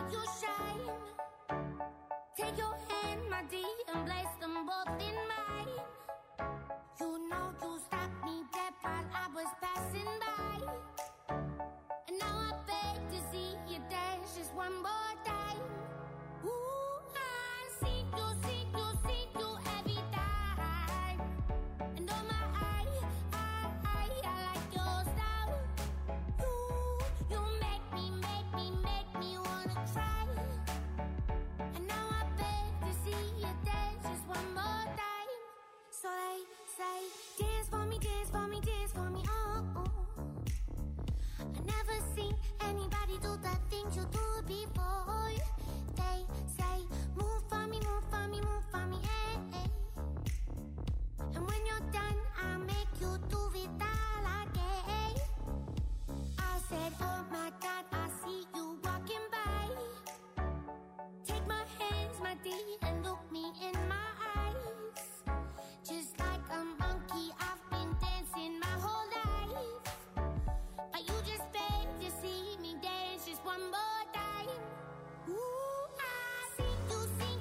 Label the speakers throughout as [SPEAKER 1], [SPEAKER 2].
[SPEAKER 1] you shine. Take your hand, my dear, and place them both in mine. You know you stopped me dead while I was passing by. And now I beg to see you dance just one more time. Ooh, I see you every time. And oh my, I like your style. You make me wanna cry. And now I beg to see you dance just one more time. So they say, dance for me, dance for me, dance for me, oh, oh. I never seen anybody do the things you do before. They say, move for me, move for me, move for me, eh, eh. And when you're done, I'll make you do it all again. I said, oh my God, I see you walking by. Take my hands, my dear, and look me in my eyes. Just like a monkey, I've been dancing my whole life. But you just beg to see me dance just one more time. Ooh, I see you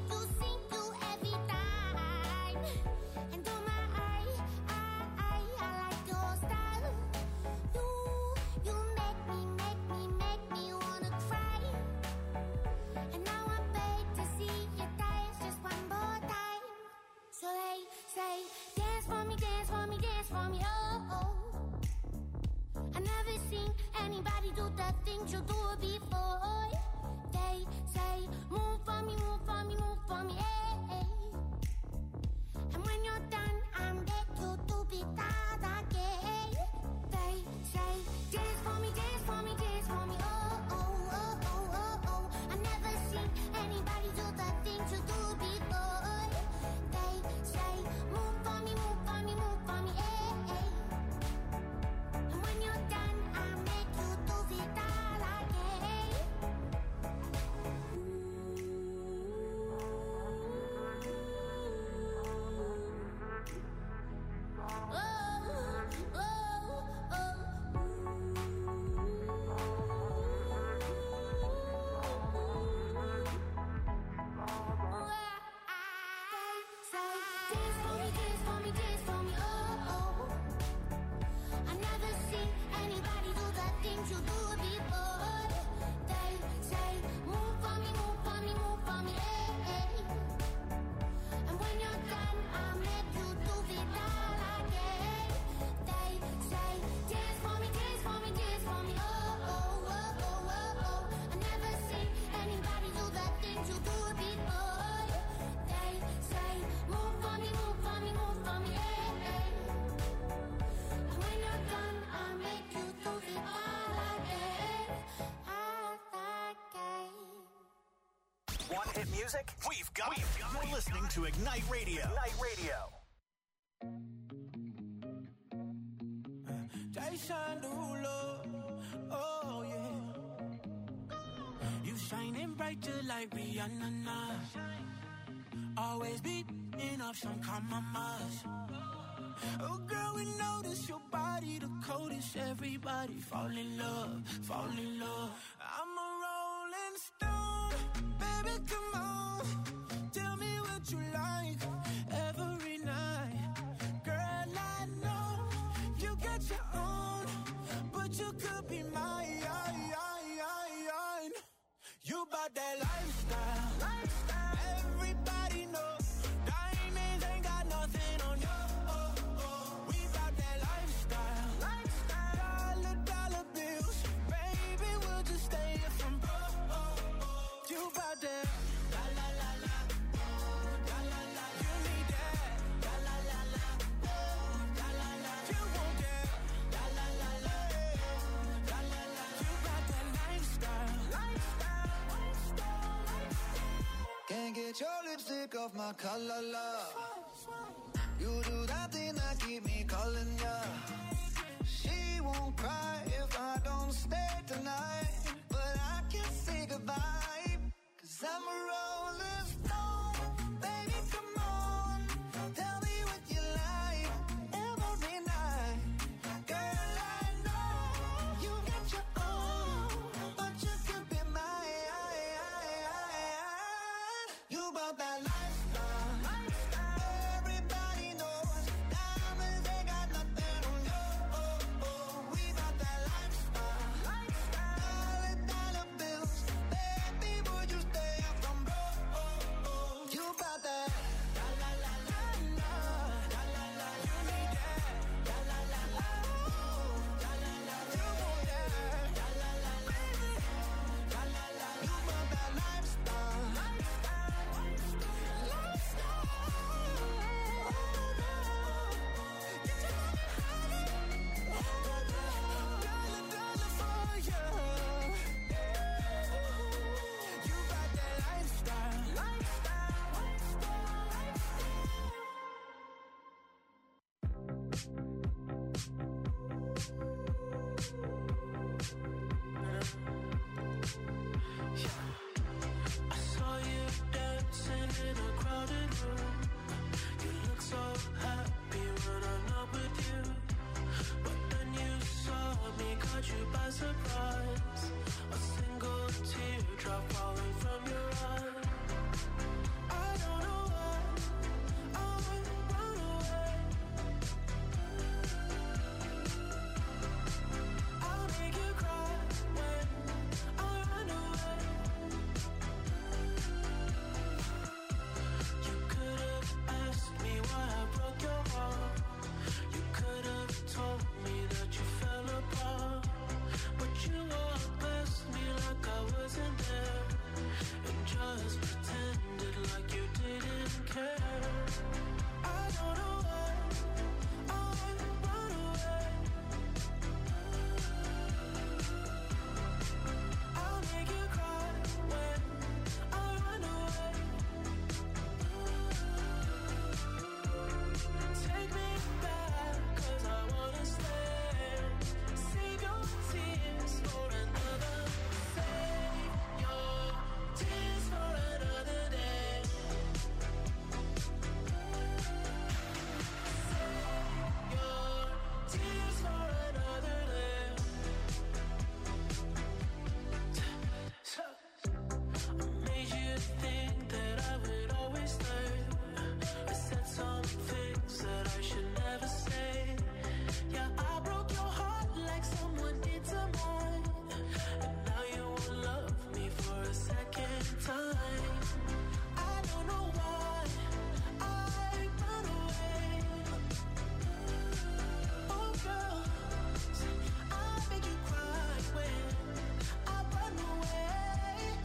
[SPEAKER 1] every time. And oh my, I like your style. You make me wanna cry. And now I beg to see you dance just one more time. So they say, dance for me, dance for me, dance for me, oh, oh. I never seen anybody do the things you do before. They say, move for me, move for me, move for me, eh, eh. And when you're done, I'll make you do it all again. They say, dance for me, dance for me, dance for me, oh, oh, oh, oh, oh, oh. I never seen anybody do the things you do before. They say, move for me, move for me, move for me, eh, eh. And when you're done, I'll make you do it all again. Oh, oh, oh, say, dance for me, dance for me, dance for me, oh, oh. I never seen anybody do the things you do before. They say, move for me, move for me, move for me, eh, eh. And when you're done, I'll make you do it all again. They say, dance for me, dance for me, dance for me, oh, oh, oh, oh, oh, oh. I never seen anybody do the things you do before. They say, move for me, move for me, move for me, eh, eh. And when you're done, I'll make you do it all again, all again.
[SPEAKER 2] Want hit music? We've got it. You're listening to Ignite Radio. Ignite Radio.
[SPEAKER 3] Jason Derulo, oh yeah. You shining bright just like Rihanna. Always beating up some compromise. Oh girl, we notice your body the coldest. Everybody fall in love, fall in love. I'm a rolling stone, baby, come on. Tell me what you like every night. Girl, I know you got your own, but you could be mine. You bout that lifestyle. Everybody know diamonds ain't got nothing on you. We bout that lifestyle. Dollar bills, baby, we'll just stay here from broke. You bout that la la la la, la la la. You need that la la la la, la la la. You want that la la la la, la la la. You bout that lifestyle.
[SPEAKER 4] Can't get your lipstick off my collar, love. You do that thing that keep me calling ya. She won't cry if I don't stay tonight, but I can't say goodbye, 'cause I'm a rolling stone. Baby, come on, tell me what you like every night. Girl, I know you got your own, but you could be mine.
[SPEAKER 3] caught you by surprise. A single teardrop falling from your eye. I don't know why I run away. I'll make you cry when I run away. You could have asked me why I broke your heart. You could have told me that you fell apart, but you walked past me like I wasn't there, and just pretended like you didn't care. I don't know why I run away. I'll make you cry when I run away. Take me back, 'cause I wanna stay. Save your tears for another. Save your tears for another day. Save your tears for another day. I made you think that I would always stay. I said some things that I should never say. Yeah, I broke your heart like someone did to mine, and now you won't love me for a second time. I don't know why I run away. Oh girl, I make you cry when I run away.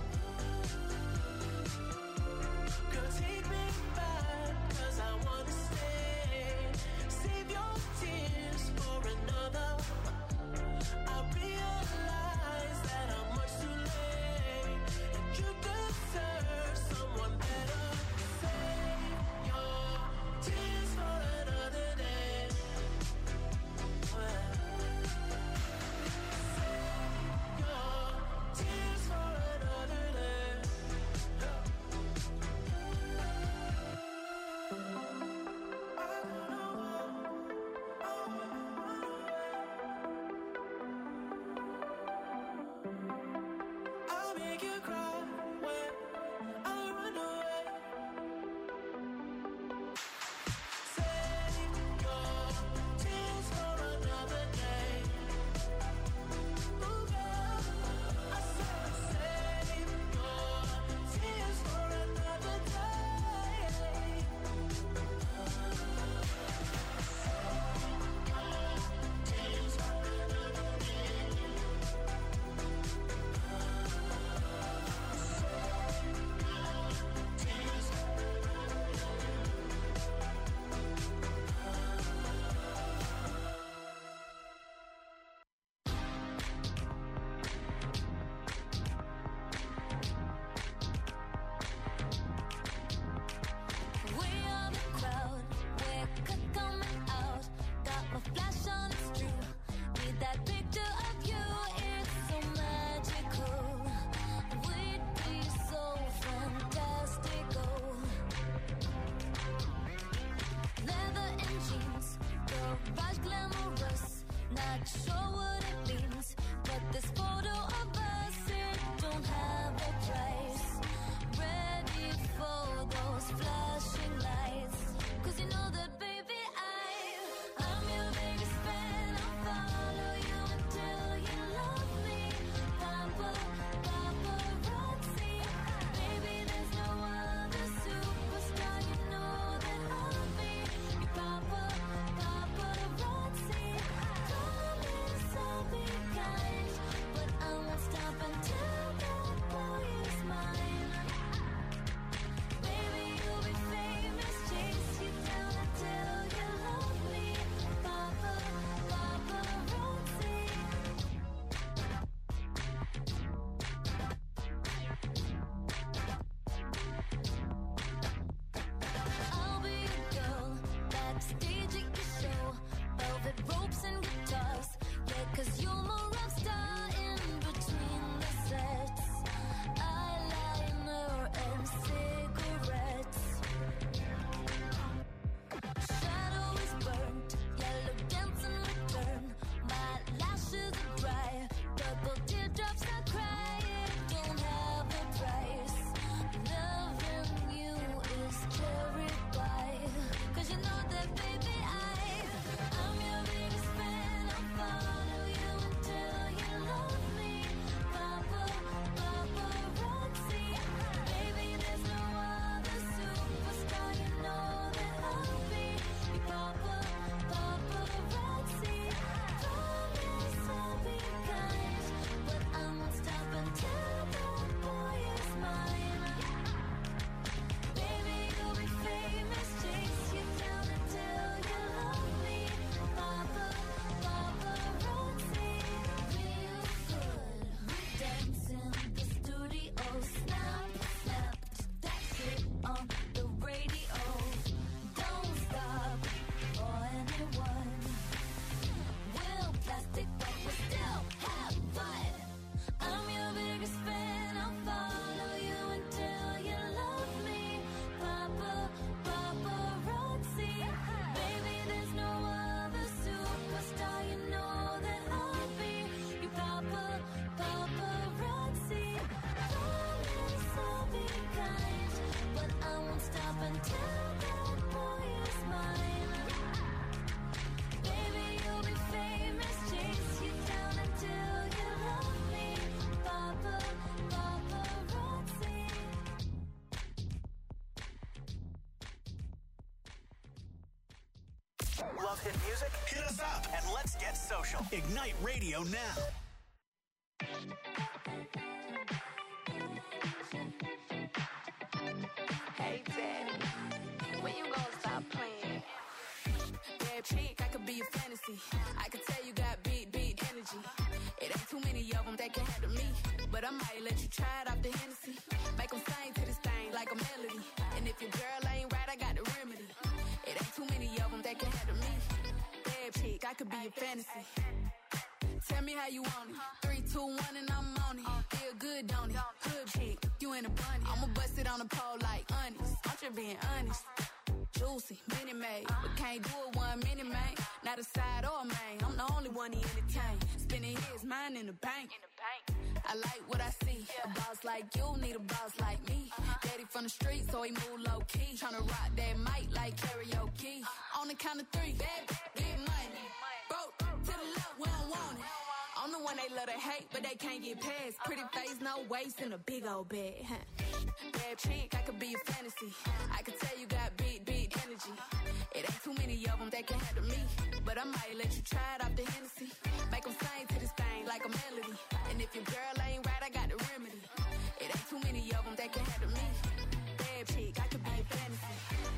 [SPEAKER 3] Girl, take me back, 'cause I wanna stay. Save your tears for another. I realize that I'm much too late, and you deserve someone better. Save your tears for another day. Save your tears for another day. I'll make you cry when I run away. Save your tears for another day. Ooh, girl, I said save your tears for another day. Tears for another day.
[SPEAKER 1] We are the crowd, we're coming out. Got my flash on, it's true. Need that picture of you, it's so magical. We'd be so fantastical. Leather and jeans, garage glamorous. Not sure what it means, but this photo of us, it don't have a price. Ready for those flashing lights, 'cause you know that baby I'm your biggest fan. I'll follow you until you love me. Paparazzi, baby there's no other superstar, you know that I'll be your paparazzi. Promise I'll be kind, but I won't stop until that boy is mine. Baby, you'll be famous, chase you down until
[SPEAKER 2] Love hit music? Hit us up and let's get social. Ignite Radio now.
[SPEAKER 5] Hey, Daddy, when you gonna stop playing? Bad chick, I could be a fantasy. I could tell you got big energy. It ain't too many of them that can handle me. But I might let you try it off the Hennessy. Make them sing to this thing like a melody. And if your girl ain't right, I got the remedy. It ain't too many of them that can handle me. Bad chick, I could be a fantasy. Tell me how you want it. 3, 2, 1 and I'm on it. Feel good, don't it? Hood chick, you in a bunny. I'ma bust it on the pole like honest. I'm just being honest. Juicy, mini made, but can't do it 1 minute, man. Not a side or a main. I'm the only one he entertain. Spinning his mind in the bank. I like what I see. A boss like you need a boss like me. Daddy from the street, so he move low key. Tryna rock that mic like karaoke. On the count of 3, bad, get money. Broke to the left, we don't want it. I'm the one they love to hate, but they can't get past. Pretty face, no waist, and a big old bag. Bad chick, I could be a fantasy. I could tell you got big energy. It ain't too many of them that can handle me. But I might let you try it off the Hennessy. Make them sing to this thing like a melody. And if your girl ain't right, I got the remedy. It ain't too many of them that can handle me. Bad chick, I could be a fantasy.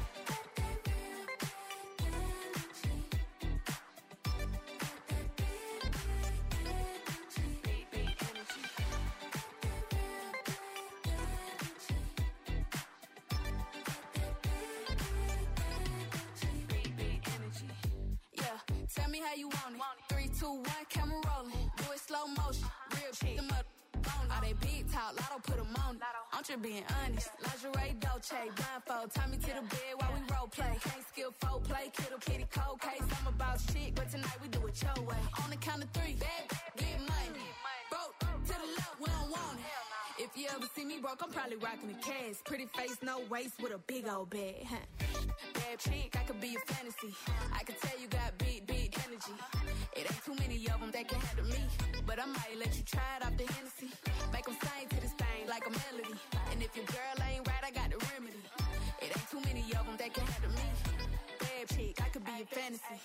[SPEAKER 5] Tell me how you want it. 3, 2, 1, camera rolling. Do it slow motion. Real chick. Them up on all they big talk. Lotto put them on it. I'm just being honest. Lingerie, Dolce, blindfold. Tie me to the bed while we role play. Can't skill folk play. Kittle kitty cold case. I'm a boss chick, but tonight we do it your way. On the count of 3, bad, get money. Broke to the left, we don't want it. If you ever see me broke, I'm probably rocking a cast. Pretty face, no waist, with a big old bag. Bad chick, I could be a fantasy. I could tell you got big energy. It ain't too many of them that can handle me. But I might let you try it off the Hennessy. Make them sing to this thing like a melody. And if your girl ain't right, I got the remedy. It ain't too many of them that can handle me. Bad chick, I could be a fantasy.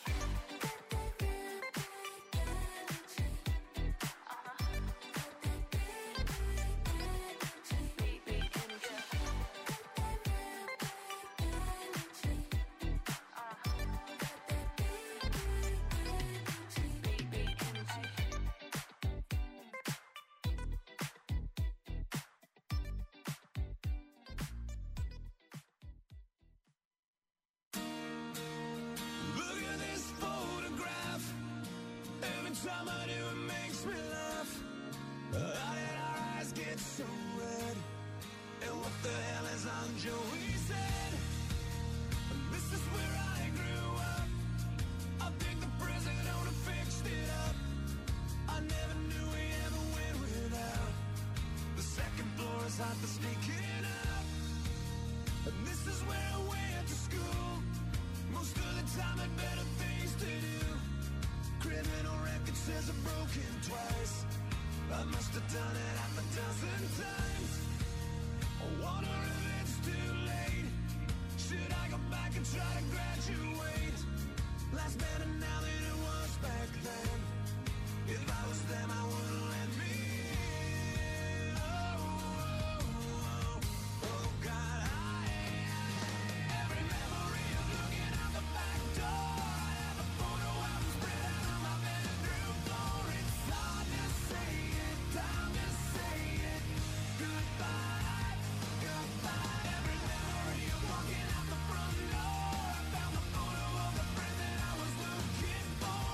[SPEAKER 3] Time I do, it makes me laugh. How did our eyes get so red? And what the hell is on Joey's head? This is where I grew up. I think the president owner fixed it up. I never knew we ever went without. The second floor is hot for sneaking up. And this is where I went to school. Most of the time had better things to do. Criminal record says I'm broken twice. I must have done it half a dozen times. I wonder if it's too late. Should I go back and try to graduate? Life's better now than it was back then. If I was them, I wouldn't let me in. Oh, God, every memory of looking out the back door. I have a photo album spread out on my bedroom floor. It's hard to say it, time to say it. Goodbye, goodbye. Every memory of walking out the front door. I found the photo of the friend that I was looking for.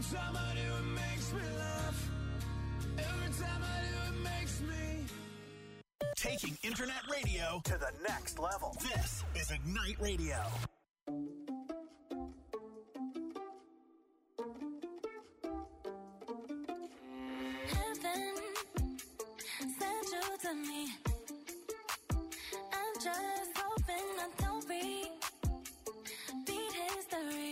[SPEAKER 3] time I do, it makes me laugh. Every time I do, it makes me.
[SPEAKER 2] Taking internet radio to the next level. This is Ignite Radio.
[SPEAKER 1] Heaven sent you to me. I'm just hoping I don't beat history.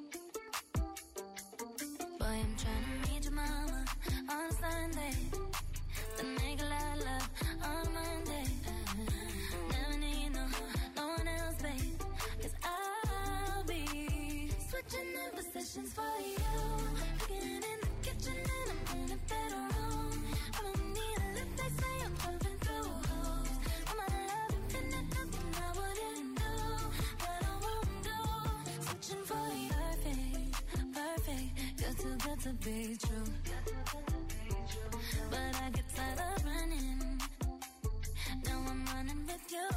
[SPEAKER 1] Boy, I'm trying to meet your mama on Sunday. The nigga I love on Monday. Never need no one else, babe. 'Cause I'll be switching in positions for you. Cooking in the kitchen and I'm in a better room. I don't need a lift, they say I'm pumping through holes. I'm out of love, infinite, nothing I wouldn't do, but I won't do. Switching for you, perfect, you're too good to be true. But I get tired of running. Now I'm running with you.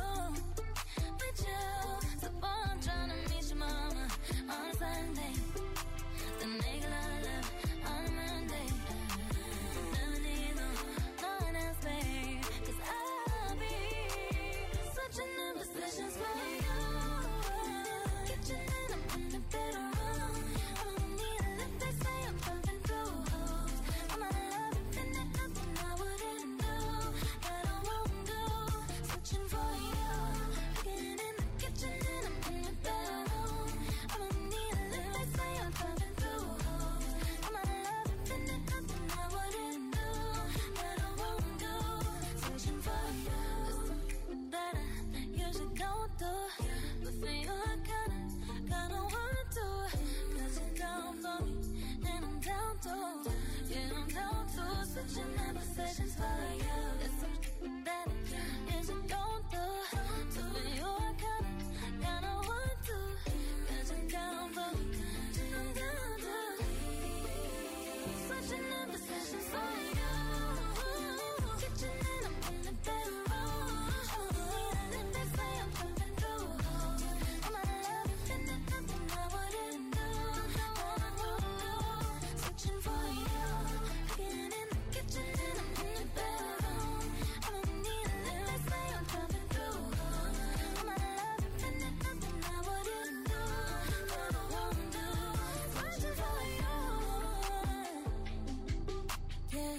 [SPEAKER 1] So I'm trying to meet your mama on Sunday. The nigga I love on Monday. Never need no one else, babe. 'Cause I'll be switching in positions for you. Kitchen and I'm in the bedroom. I don't need a lift, they say I'm pumping through holes. I'm out of love, infinite, nothing I wouldn't do, but I won't do. Switching for you. Cooking in the kitchen and I'm in the bedroom. I don't need a lift, they say I'm pumping through holes. I'm out of love, infinite, nothing I wouldn't do, but I won't do. Switching for you. That I usually don't do, but for you I kinda want to. 'Cause you're down for me and I'm down too. Yeah, I'm down to. Switching in positions for you. It's something that I usually don't do, so for you I kinda want to. 'Cause you're down for me and I'm down too. Switching in positions for you. Kitchen and I'm in the bedroom. They say I'm pumping through holes. I'm out of love, infinite, nothing I wouldn't do, but I won't do. Switching for you. Cooking in the kitchen and I'm in the bedroom. I don't need a lift, they say I'm pumping through holes. I'm out of love, infinite, nothing I wouldn't do, but I won't do. Switching for you. Yeah.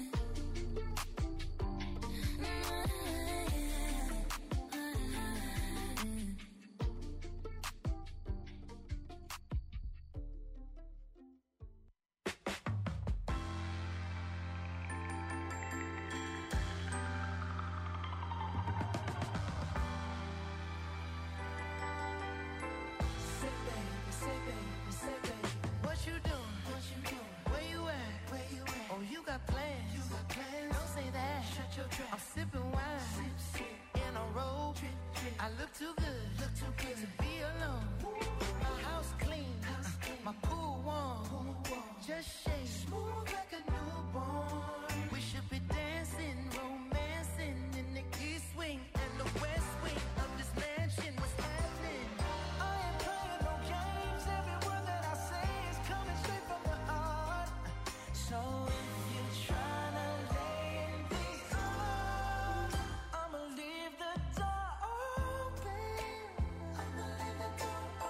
[SPEAKER 6] What you doing? Where you at? Oh, you got plans. Don't say that. I'm sipping wine in a robe. I look too good to be alone. My house clean, my pool warm. Just shake smooth like a newborn. We should be dancing, romancing in the east wing and the west wing of this mansion. What's happening? I ain't playing no games. Every word that I say is coming straight from the heart. So if you're trying to lay in these arms, I'ma leave the door open. I'ma leave the door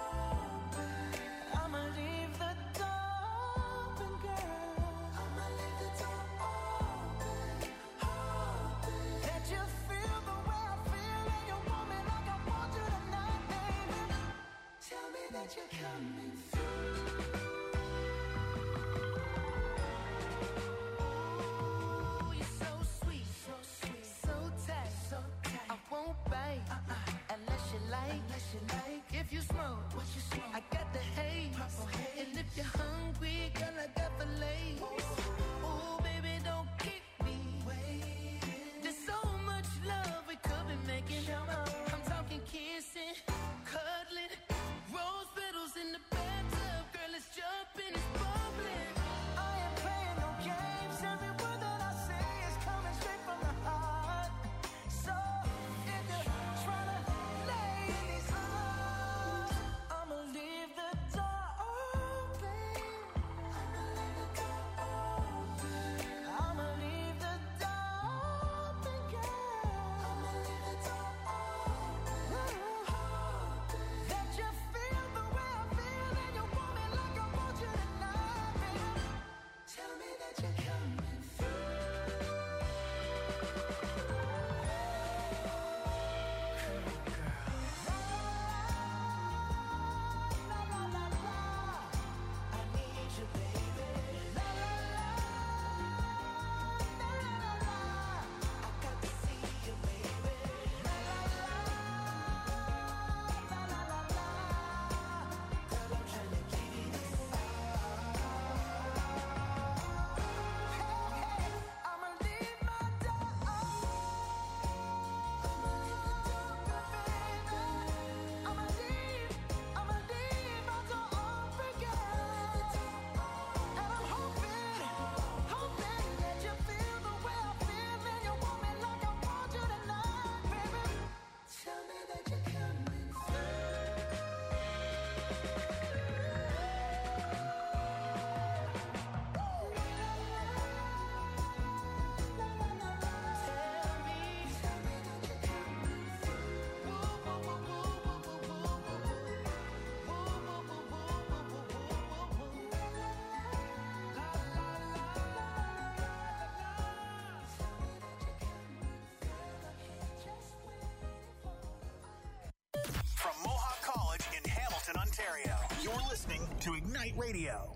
[SPEAKER 2] You're listening to Ignite Radio.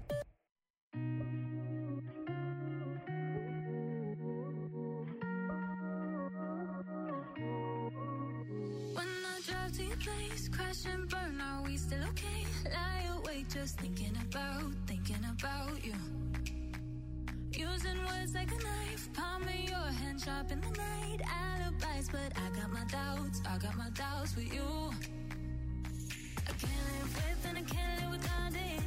[SPEAKER 7] When I drive to your place, crash and burn, are we still okay? Lie awake just thinking about you. Using words like a knife, palm of your hand sharp in the night. Alibis, but I got my doubts with you. I can't live with and I can't live without it.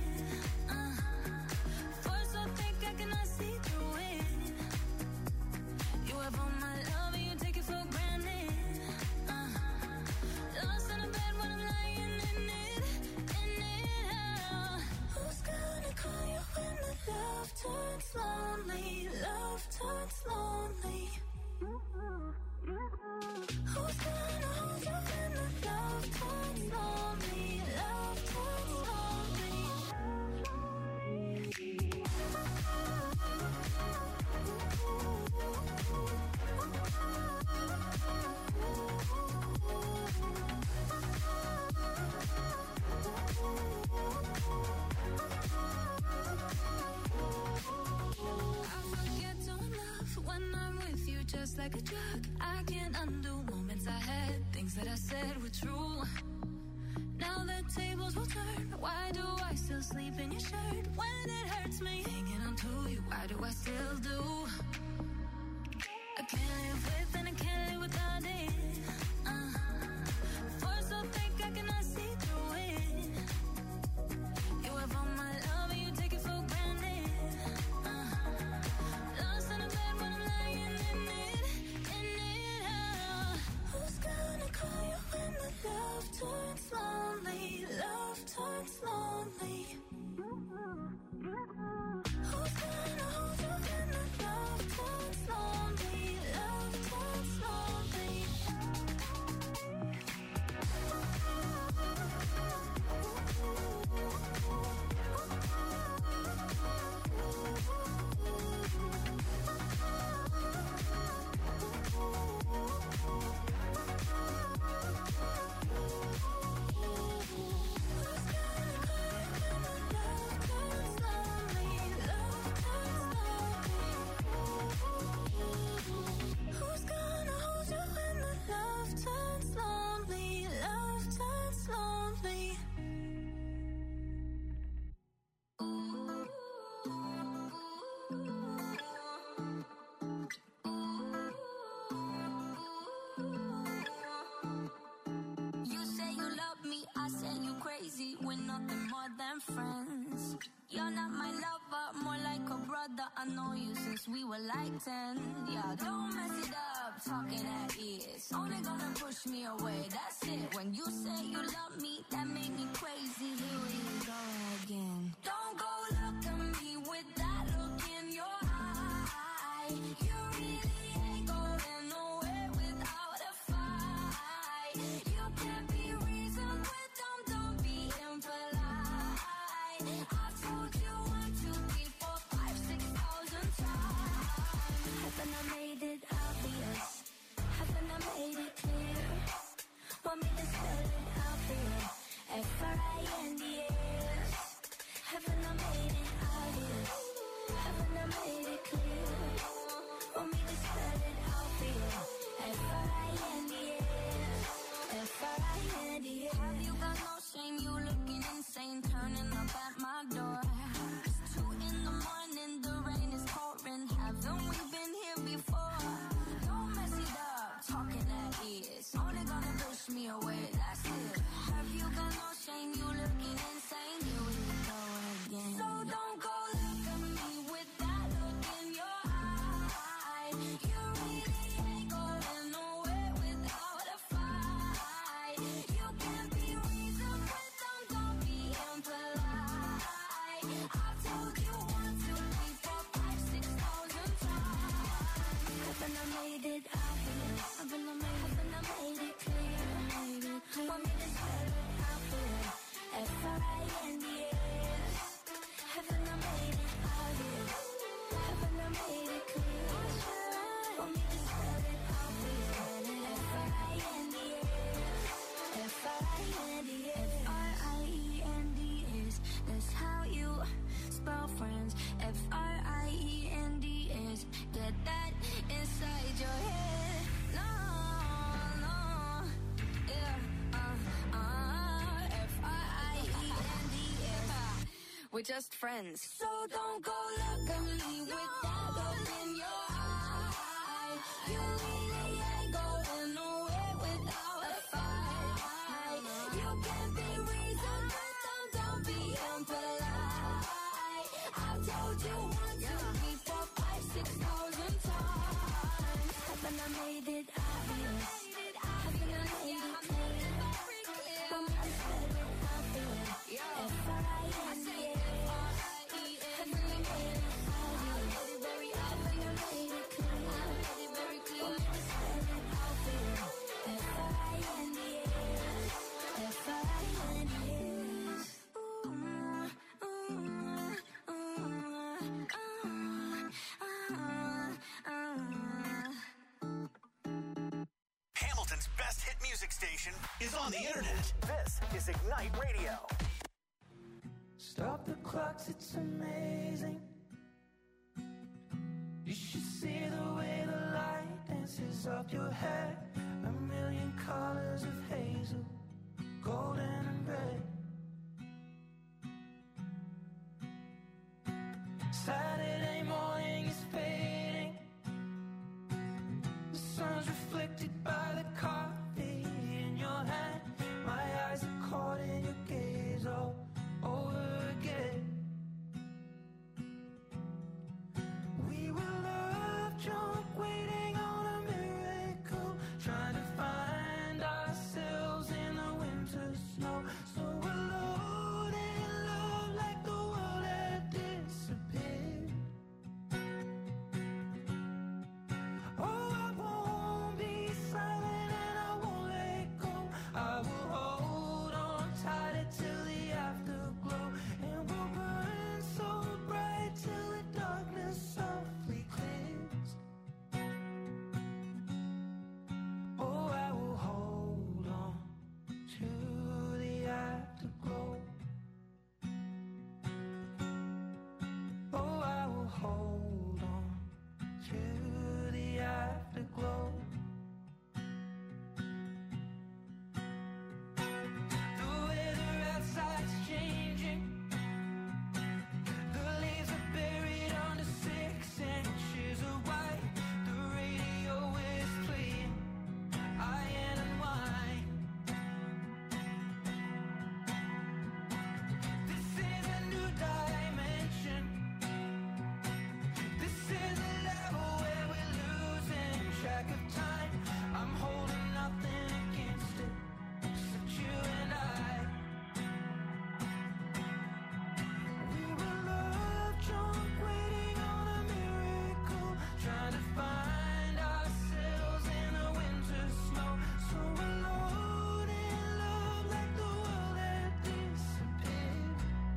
[SPEAKER 7] Force so thick I cannot see through it. You have all my love and you take it for granted. Lost in a bed when I'm lying in it. Who's gonna call you when the love turns lonely? Love turns lonely. Who's gonna hold you when the love turns lonely? Love turns lonely. I forget to love when I'm with you, just like a drug. I can't undo moments I had, things that I said were true. Now the tables will turn. Why do I still sleep in your shirt when it hurts me? Hanging on to you, why do I still do? I can't live with and I can't live without it. Force so thick I cannot see through it. You have all my love and you take it for granted. Lost in a bed when I'm lying in it. Who's gonna call you when the love turns lonely? Love turns lonely. Who's gonna hold you when the love turns lonely? Love turns lonely. Who's gonna hold you when the love turns lonely? Love turns lonely. You say you love me, I say you crazy. We're nothing more than friends. You're not my lover, more like a brother. I know you since we were like 10. Yeah, don't mess it up, talking at ears. Only gonna push me away, that's it. When you say you love me, that made me crazy. Here we go again. Don't go look at me with that look in your eye. You really ain't going nowhere without a fight. You can't be reasoned with them, don't be impolite. I've told you 1, 2, 3, 4, 5, 6,000 times. Haven't I made it obvious? Haven't I made it clear? Want me to spell it out for you? F-R-I-N-D-S. Haven't I made it obvious? Haven't I made it clear? Want me to spell it out for you? F-R-I-N-D-S. F-R-I-N-D-S. Have you got no shame? You looking insane, turning up at my door. It's 2 in the morning, the rain is pouring. Haven't we been here before? Don't mess it up, talking at ears. Only gonna push me away, that's it. Have you got no shame? You looking insane. Here we go again. So don't go look at me with that look
[SPEAKER 5] We're just friends.
[SPEAKER 7] So don't go look at me with that look in your eye. You really ain't going nowhere without a fight. You can be reasoned, but don't be impolite. I've told you 1, 2, 3, 4, 5, 6,000 times. Haven't I made it obvious? Haven't I made it clear? For me to spell it, I feel F-I-N-D-A.
[SPEAKER 2] Hamilton's best hit music station is on the internet. This is Ignite Radio.
[SPEAKER 3] Stop the clocks, it's amazing. You should see the way the light dances up your hair. 1,000,000 colors of hazel, golden and red. Saturday morning is fading. The sun's reflected by the coffee in your hand. My eyes are caught in your gaze all over again. We were love drunk, waiting on a miracle, trying to find ourselves in the winter snow. So alone in love, like the world had disappeared. Oh, I won't be silent and I won't let go. I will hold on tighter till the afterglow, and we'll burn so bright till the darkness softly clears. Oh, I will hold on to the afterglow. Oh, I will hold on to the afterglow. The weather outside's changing. The leaves are buried under 6 inches of white. The radio is playing Iron and Wine. This is a new dimension. This is a level where we're losing track of time. I'm holding nothing against it, except you and I. We were love drunk, waiting on a miracle, trying to find ourselves in the winter snow. So alone in love, like the world had disappeared.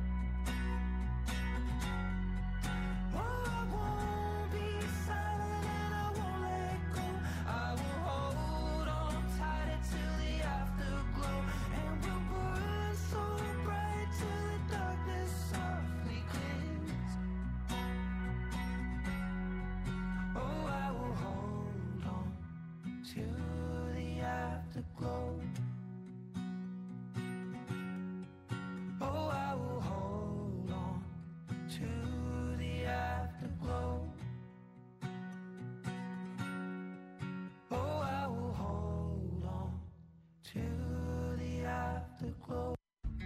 [SPEAKER 3] Oh, I won't be silent and I won't let go. I will hold on tighter till the afterglow, and we'll burn so bright till the darkness softly clears. Oh, I will hold on to the afterglow. Oh, I will hold on to the afterglow. Oh, I will hold on to the afterglow.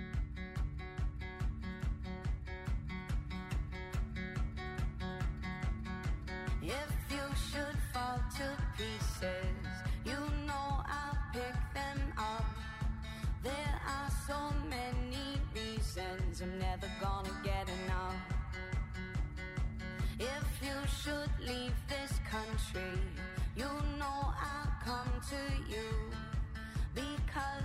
[SPEAKER 7] If you should fall to pieces, you know I'll pick them up. There are so many reasons I'm never gonna get enough. If you should leave this country, you know I'll come to you, because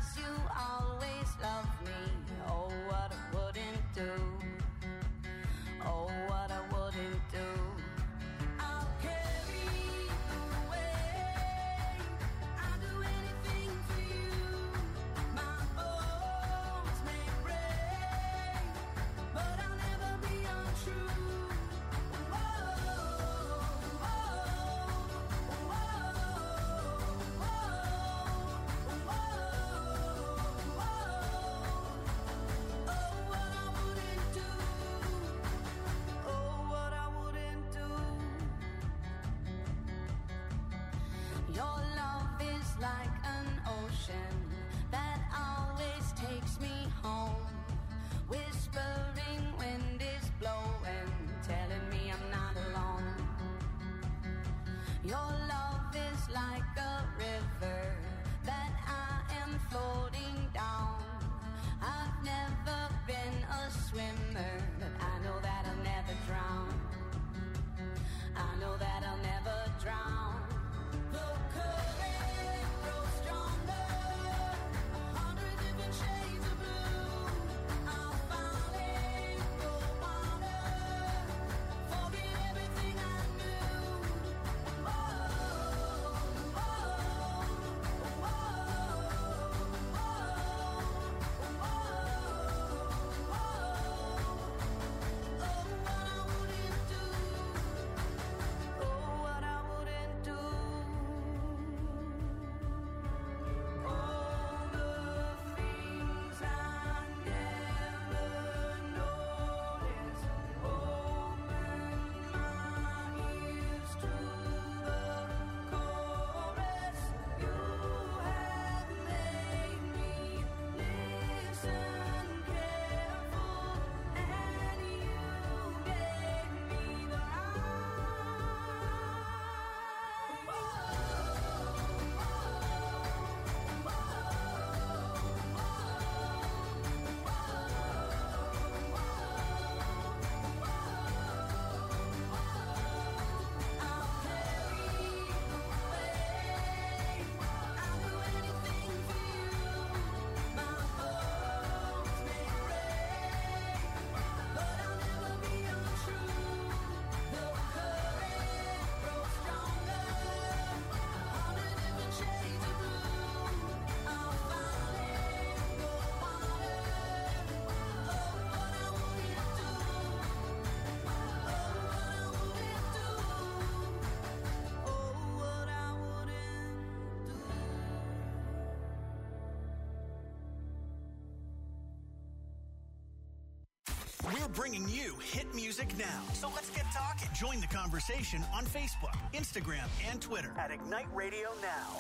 [SPEAKER 2] bringing you hit music now. So let's get talking. Join the conversation on Facebook, Instagram, and Twitter at Ignite Radio Now.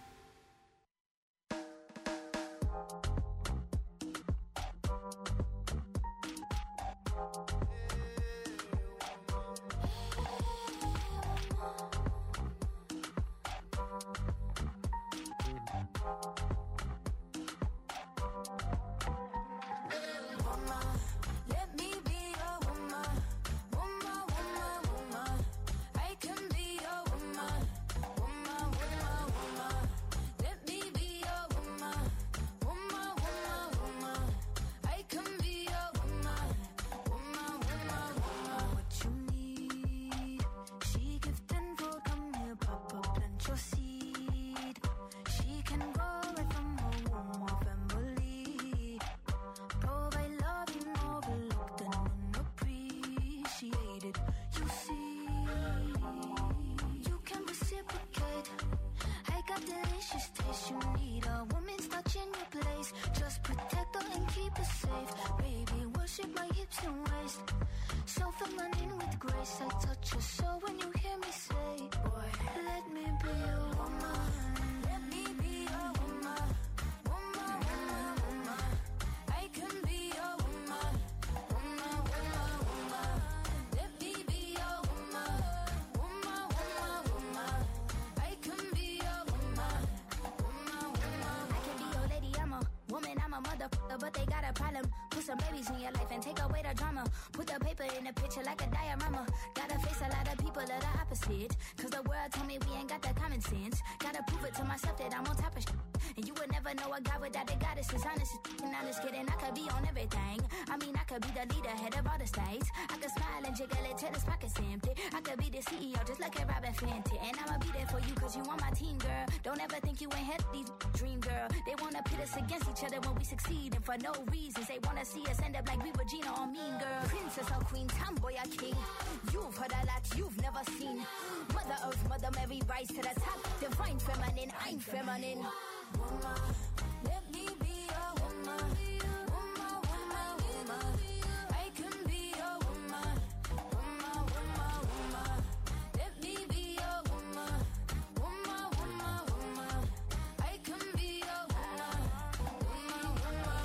[SPEAKER 1] But they got a problem. Put some babies in your life and take away the drama. Put the paper in the picture like a diorama. Gotta face a lot of people that are opposite. Cause the world told me we ain't got the common sense. Gotta prove it to myself that I'm on top of shit. And you would never know a guy without a goddess is honest. And I'm just kidding, I could be on everything. I mean, I could be the leader, head of all the states. I could smile and jiggle it till his pockets empty. I could be the CEO, just like a Robin Fenty. And I'ma be there for you cause you on my team, girl. Don't ever think you ain't had these dream, girl. They wanna pit us against each other when we succeed. And for no reasons, they wanna see us end up like we Regina or Mean Girl. Princess or queen, tomboy or king. You've heard a lot you've never seen. Mother Earth, Mother Mary, rise to the top. Divine feminine, I'm feminine. Woman, let me be a woman. Woman, woman, woman. I can be a woman. Woman, woman, woman. Let me be a woman. Woman, woman, woman. I can be a woman. Woman, woman,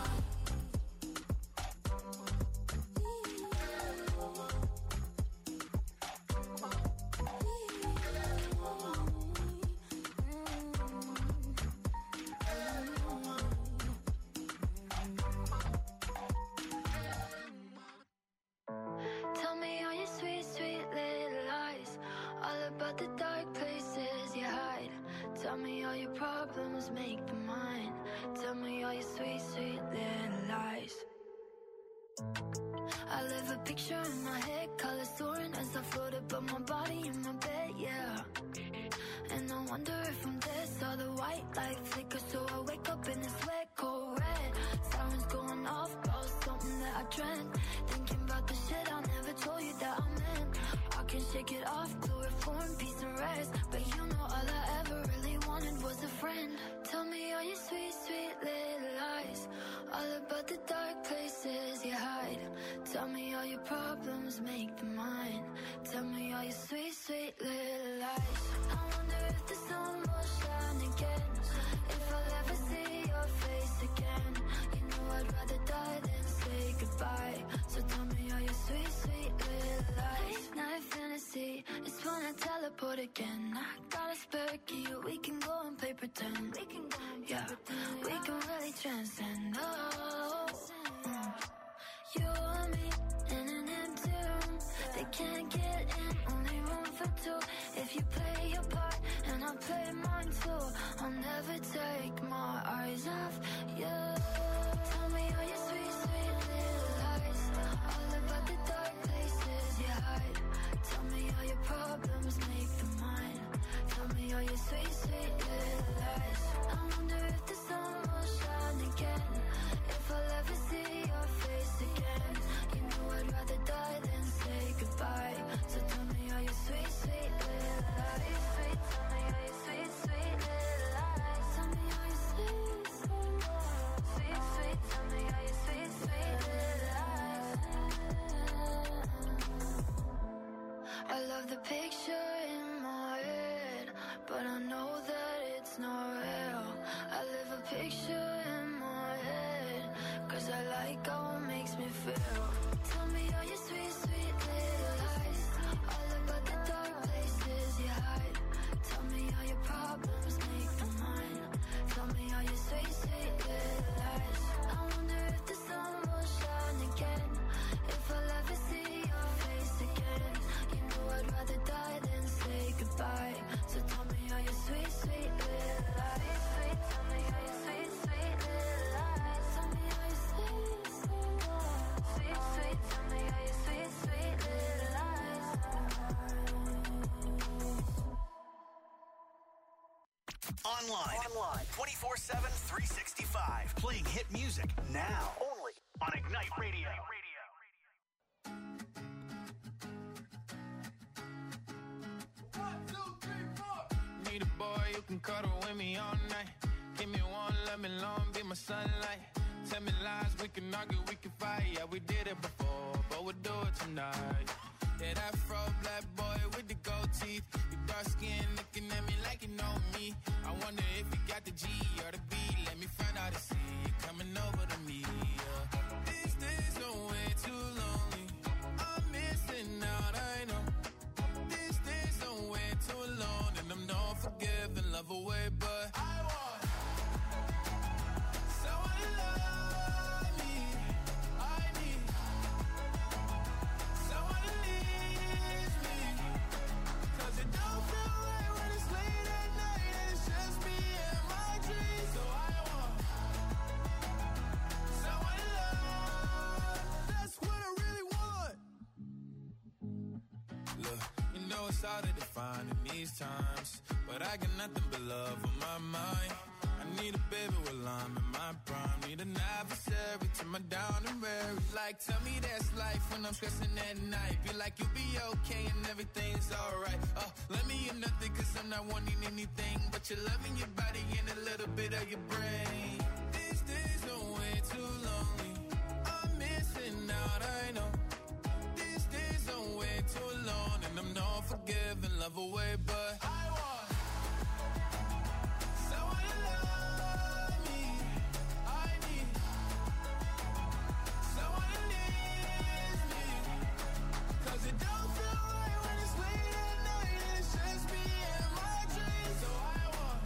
[SPEAKER 8] Tell me all your sweet, sweet little lies. All about the dark places you hide. Tell me all your problems, make them mine. Tell me all your sweet, sweet little lies. I live a picture in my head, colors soaring as I float above my body in my bed, yeah. And I wonder if I'm dead, saw the white light flicker, so I wake up in this wet, cold red. Sirens going off, about something that I dreamt. Thinking about the shit I never told you that I meant. I can shake it off, chloroform, peace and rest. But you know all I ever really wanted was a friend. Tell me all your sweet, sweet little lies. All about the dark places you hide. Tell me all your problems, make them mine. Tell me all your sweet, sweet little lies. I wonder if the sun will shine again. If I'll ever see your face again. You know I'd rather die than say goodbye. So tell me all your sweet, sweet little lies. Night fantasy, it's when I teleport again. I got a spare key, we can go and play pretend. We can go and play pretend. We can really transcend. Oh, you and me in an empty room. They can't get in, only room for two. If you play your part and I play mine too, I'll never take my eyes off you. Tell me all your sweet, sweet little lies. All about the dark places you hide. Tell me all your problems, make them mine. Tell me all your sweet, sweet little lies. I wonder if the sun will shine again. If I'll ever see your face again. You know I'd rather die than say goodbye. So tell me all your sweet, sweet little lies. Tell me all your sweet, sweet little lies. Tell me all your sweet, sweet lies. picture in my head, but I know that it's not real. I live a picture in my head, 'cause I like how it makes me feel. Tell me all your sweet, sweet little lies, all about the dark places you hide. Tell me all your problems make them mine. Tell me all your sweet, sweet little lies. I wonder if the sun will shine again, if I'll ever see your face again. You know I'd rather die than say goodbye. So tell me all your sweet, sweet little lies. Sweet, tell me all your sweet, sweet little lies. Tell me all your sweet, sweet lies. Sweet, sweet, tell me all your sweet, sweet little lies.
[SPEAKER 2] Online. 24/7, 365. Playing hit music now. Only on Ignite Radio.
[SPEAKER 9] Need a boy who can cuddle with me all night. Give me one, let me long, be my sunlight. Tell me lies, we can argue, we can fight. Yeah, we did it before, but we'll do it tonight. Yeah, that fro black boy with the gold teeth. Your dark skin looking at me like you know me. I wonder if you got the G or the B. Let me find out and see you coming over to me. Yeah. These days are way too lonely. I'm missing out, I know. These days are way too long, and I'm not forgiving, love away, but I want someone to love me. I need someone to leave me, 'cause it don't feel right when it's late at night and it's just me and my dreams. So I want someone to love. That's what I really want. Look, you know it's hard to define in these times, but I got nothing but love on my mind. I need a baby while I'm in my prime. Need an adversary to my down and weary. Like, tell me that's life when I'm stressing at night. Be like, you'll be okay and everything's alright. Let me in nothing, 'cause I'm not wanting anything but your love in your body and a little bit of your brain. These days are way too lonely. I'm missing out, I know. These days are way too long, and I'm not forgiving, love away, but I want someone to love me. I need someone to leave me, 'cause it don't feel right when it's late at night and it's just me and my dreams. So I want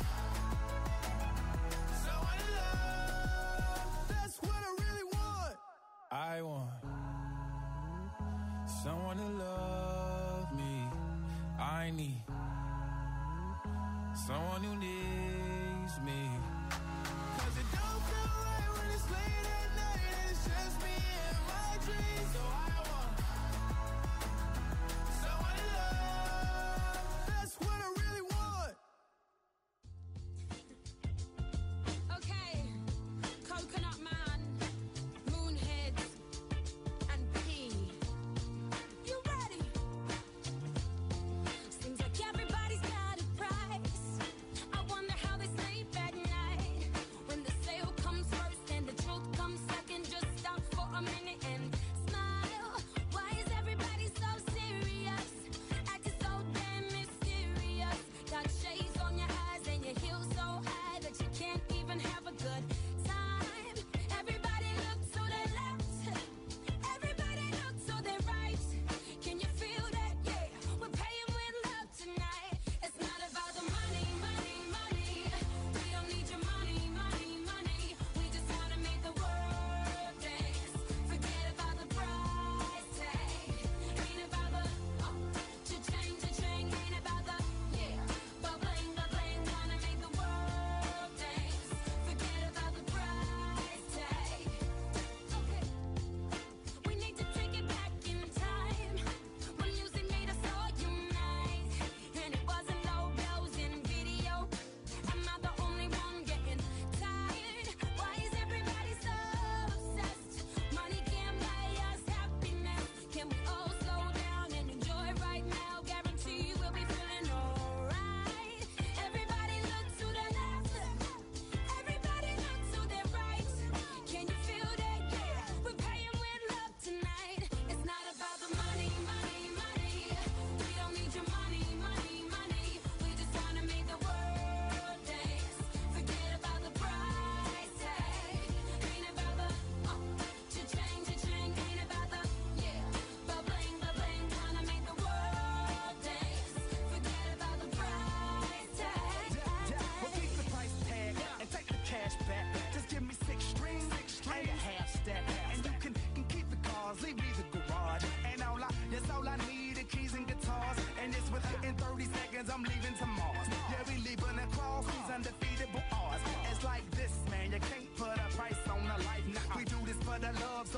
[SPEAKER 9] someone to love. That's what I really want. I want someone to love me. I need someone who needs me, 'cause it don't feel right when it's late at night and it's just me and my dreams. So I want someone to love. That's what I really want.
[SPEAKER 5] Okay, Coconut Man, Moonheads, and P. You ready? Seems like everybody's got a price. I wonder how they sleep at night. When the sale comes first and the truth comes second, just stop for a minute and smile.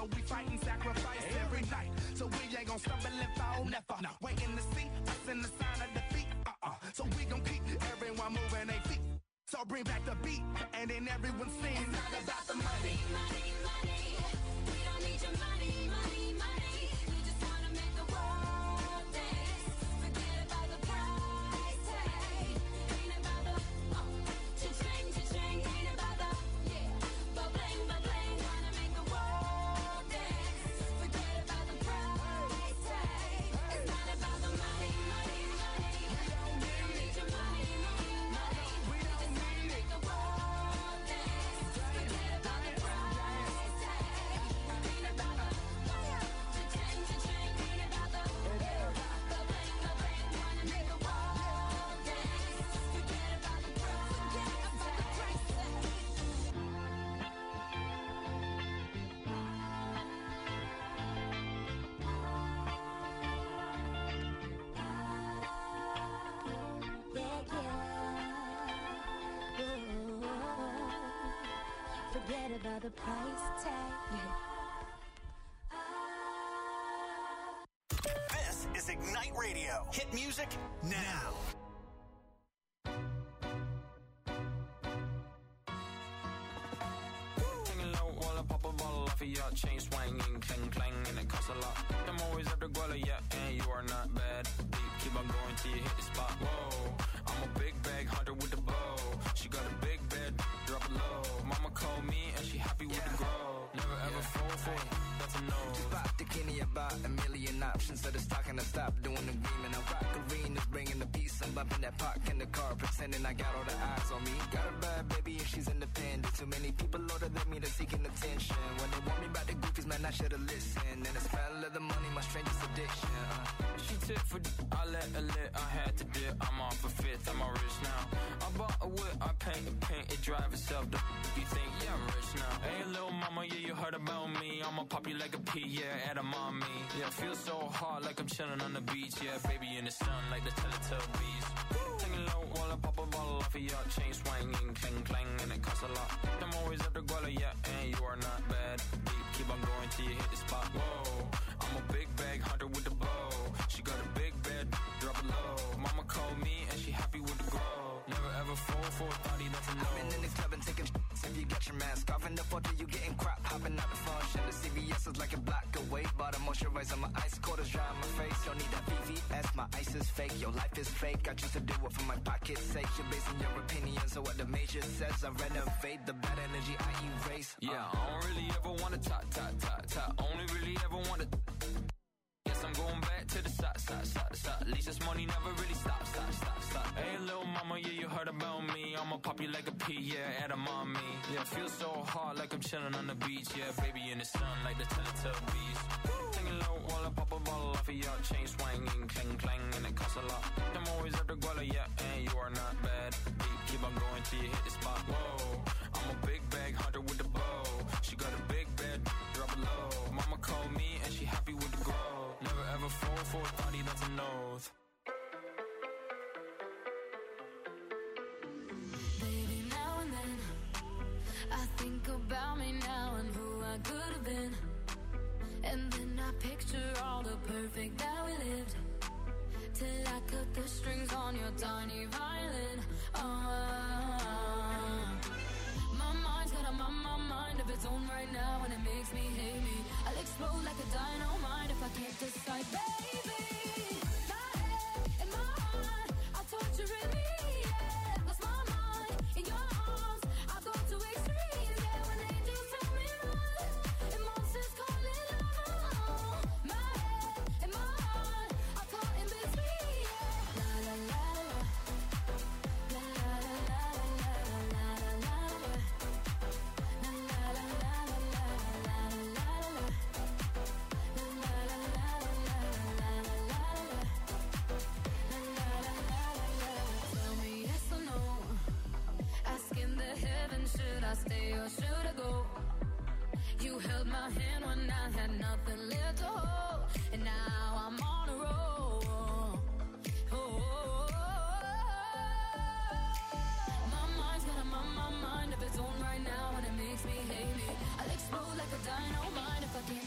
[SPEAKER 10] we fight and sacrifice every night. So we ain't gon' stumble and fall, never. No. Waiting to see us in the sign of defeat. So we gon' keep everyone moving their feet. So bring back the beat, and then everyone sings.
[SPEAKER 1] It's not about the money, money, money. We don't need your money, money, money. We just wanna make the world dance. Forget about the price tag. Ain't about the cha-ching, cha-ching. Ain't about the ba-bling, ba-bling. Wanna make the world dance. Forget about the price tag. It's not about the money, money, money. We don't need your money, money, money. We just wanna make the world dance. Forget about the price tag. Ain't about the cha-ching, cha-ching. Ain't about the ba-bling, ba-bling. Wanna make the world dance. Forget about the price tag. Forget about the price tag.
[SPEAKER 2] This is Ignite Radio. Hit music now.
[SPEAKER 9] Hanging low while I pop a bottle off of your chain swinging, clang clang, and it costs a lot. I'm always at the guala, yeah, and you are not bad. Deep, keep on going till you hit the spot. Whoa, I'm a big bag hunter with the bow. She got a big bed, drop it low. Mama called me and she happy with the grow. Never ever fall for it, that's a no.
[SPEAKER 11] Just pop the Kenny about a million options. So the stock and I stop doing the green. And I rock arenas, bringing the peace. I'm bumping that park in the car, pretending I got all the eyes on me. Got a bad baby and she's independent. Too many people older than me, they're seeking attention. When they want me about the goofies, man, I should've listened. And the smell of the money, my strangest addiction.
[SPEAKER 9] She tip for I let her lit, I had to dip. I'm off a fifth, I'm all rich now. I bought a whip, I paint it drive itself. You think, yeah, I'm rich now. Hey, little mama, yeah, you heard about me. I'ma pop you like a pea, yeah, at a mommy. Yeah, feel so hot like I'm chilling on the beach. Yeah, baby in the sun like the Teletubbies. Hanging low while I pop a bottle off of your chain swinging, clang clang, and it costs a lot. I'm always at the guala, yeah, and you are not bad. Deep, keep on going till you hit the spot. Whoa, I'm a big bag hunter with the bow. She got a big bed, drop it low. Mama called me and she happy with the grow. Never ever fall for a thotty, that's a no.
[SPEAKER 11] I've been in the club and taking shots. If you get your mask off in the photo, you getting crap, hopping out the function. The CVS is like a block away. Bought a moisturizer, my ice cold is dry on my face. Don't need that VVS, my ice is fake. Your life is fake, I choose to do it for my pocket's sake. You're basing your opinions on what the major says. I renovate the bad energy I erase.
[SPEAKER 9] Yeah, I don't really ever wanna top. Only really ever wanna. Yes, I'm going back to the side. At least this money never really stop. Hey, little mama, yeah, you heard about me. I'ma pop you like a pea, yeah, at a mommy. Yeah, feel so hot like I'm chilling on the beach. Yeah, baby in the sun like the Teletubbies. Hanging low while I pop a bottle off of your chain swinging, clang clang, and it costs a lot. I'm always at the guala, yeah, and you are not bad. Deep, keep on going till you hit the spot. Whoa, I'm a big bag hunter with the bow. She got a big bed, drop it low. Mama called me and she happy with the grow. Never ever fall for a thotty, that's a nose.
[SPEAKER 8] Baby, now and then I think about me now and who I could have been. And then I picture all the perfect that we lived. Till I cut the strings on your tiny violin. My mind's got a mind of its own right now, and it makes me hate me. I'll explode like a dynamite if I can't decide, baby. My head and my heart are torturing me. Yeah, lost my mind in your arms. I've gone to extremes. Yeah, when angels tell me run, and monsters call it love. My head and my heart are caught in between. Yeah, la la la la, la la la la la la la la. Should I stay or should I go? You held my hand when I had nothing left to hold, and now I'm on a roll. My mind's got a mind of its own right now, and it makes me hate me. I'll explode like a dynamite if I can't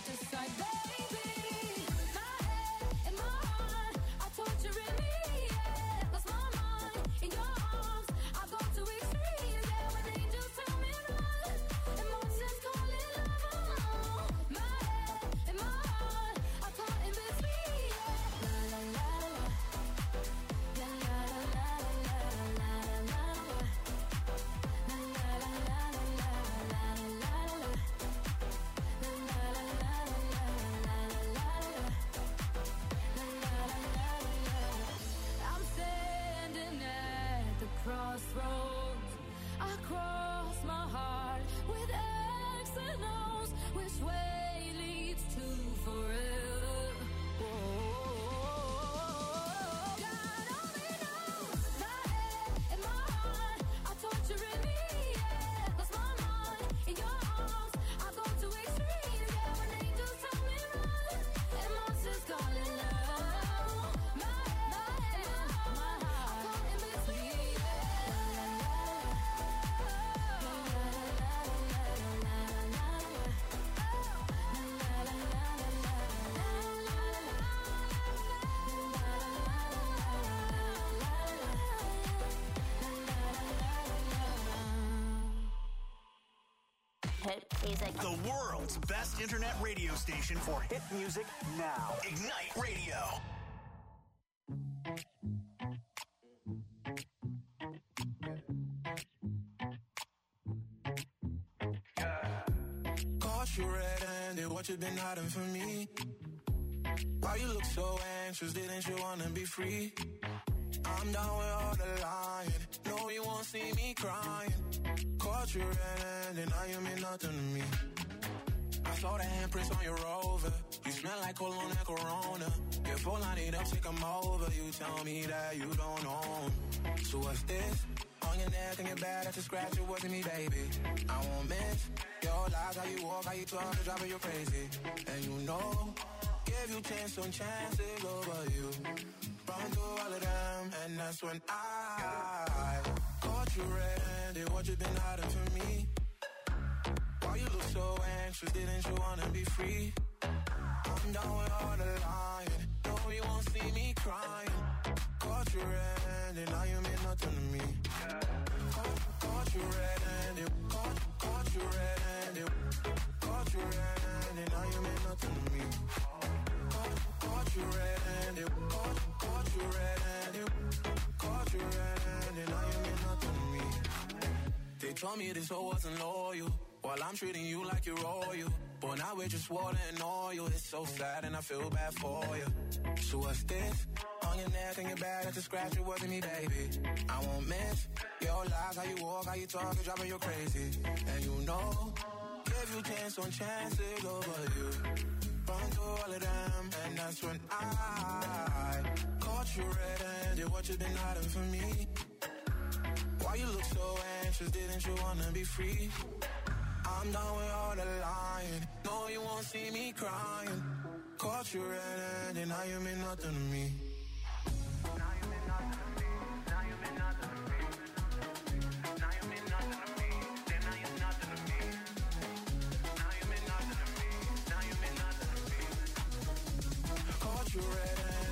[SPEAKER 1] music.
[SPEAKER 2] The world's best internet radio station for hit music now. Ignite Radio.
[SPEAKER 3] Caught you red-handed, what you been hiding from me? Why you look so anxious, didn't you wanna be free? I'm down with all the lying, no you won't see me crying. Caught you red-handed, now you mean nothing to me. I saw the handprints on your Rover, you smell like cologne and Corona. Before I need up, take 'em over, you tell me that you don't own. So what's this? On your neck and your back, that's a scratch, it wasn't me, baby. I won't miss your lies, how you walk, how you talk, it's driving you crazy. And you know, give you chance on chances over you. Run through all of them, and that's when I caught you red-handed, what you been hiding from me? Why you look so anxious, didn't you wanna be free? I'm down with all the lying, no you won't see me crying. Caught you red-handed, now you mean nothing to me. Caught you red-handed, caught you red-handed, caught you red-handed, now you mean nothing to me. Caught you red-handed, caught you red-handed, caught you red-handed, now you mean nothing to me. They told me this hoe wasn't loyal, while I'm treating you like you're royal. But now we're just water and oil, it's so sad and I feel bad for you. So what's this? On your neck and your back, that's a scratch, it wasn't me, baby. I won't miss your lies, how you walk, how you talk, it's driving you crazy. And you know, give you chance on chances over you. Run through all of them, and that's when I caught you red-handed, what you been hiding from me? Why you look so anxious, didn't you wanna be free? I'm done with all the lying, no you won't see me crying. Caught you red-handed, now you mean nothing to me. Now you mean nothing to me, now you mean nothing to me. Now you mean nothing to me, then now you're nothing to me. Now you mean nothing to me, now you mean nothing to me. Caught you red